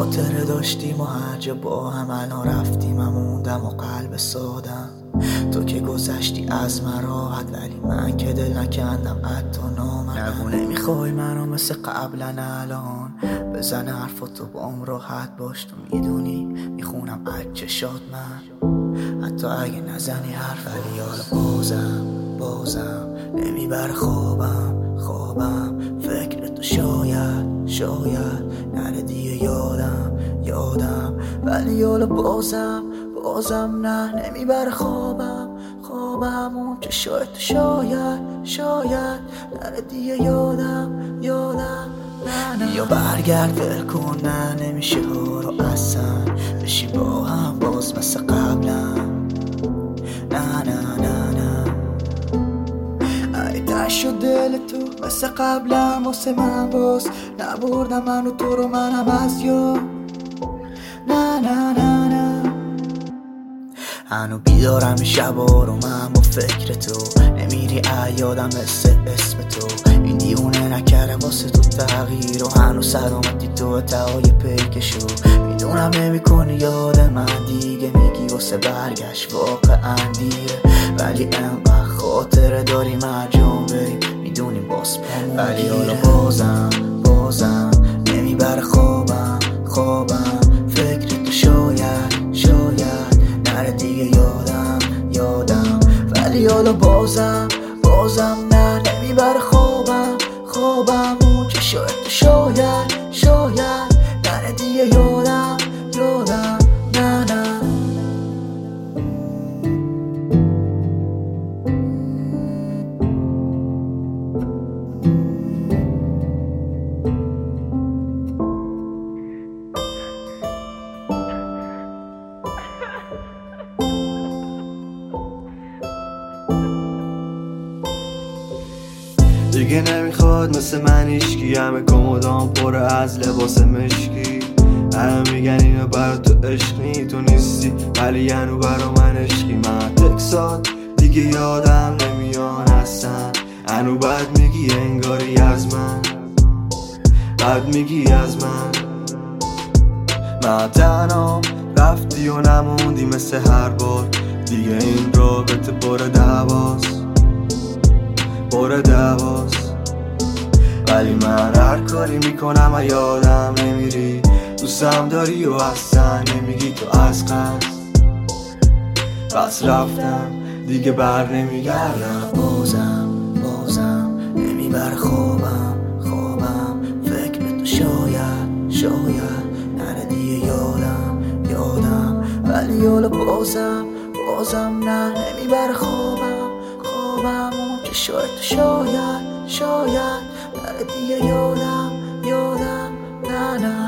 خاطره داشتیم و هر جا با هم الان رفتیم و موندم و قلب سادم. تو که گذشتی از من راحت، ولی من که دل نکندم حتی نامدم. نگو نمیخوای منو مثل قبلا الان، بزن حرفاتو با هم راحت باش. تو میدونی میخونم از چشات من، حتی اگه نزنی حرف. ولی حالا بازم نمیبر خوابم فکر تو شاید نره دیگه یادم. ولی حالا بازم نه نمیبر خوابم اون چشات تو شاید نره دیگه یادم. نه یا برگرد ول کن، نه نمیشه ها رو اصلا بشی با هم باز مثل قبلا. نه ای تش شد دل تو مثل قبلا واسه من، باز نبردم من و تو رو منم از یاد. نه هنو بیدارم شبا رو من با فکر تو، نمیری یادم مثل اسم تو. این دیونه نکره واسه تو تغییر و هنو سلامتی تو تهای پیکشو. میدونم نمی کنی یاد من دیگه، میگی واسه برگشت واقعا دیره، ولی انقدر خاطره داری مرجون بری، میدونی باز پامون. ولی حالا بازم نمیبر خوابم فکر تو شاید نره دیگه یادم. ولی حالا بازم نه نمیبر خوابم اون چشات تو شاید نره دیگه یادم. نه دیگه نمیخواد مثل من ایشکی، همه کمدام پر از لباس مشکی. همه میگن اینو برا تو عشق نی، تو نیستی ولی هنو برا من عشقی. من تکسات دیگه یادم نمیان اصلا، هنو بد میگی انگاری از من، بد میگی از من تنها رفتی و نموندی مثل هر بار دیگه. این رابطه پر دواست ولی من هر کاری میکنم و یادم نمیری. دوستم داری و اصلا نمیگی تو از قصد، پس رفتم دیگه بر نمیگردم. بازم نمیبر خوابم فکر تو شاید نره دیگه یادم. ولی حالا بازم نه نمیبر خوابم اون چشات تو شاید نره دیگه یادم. نه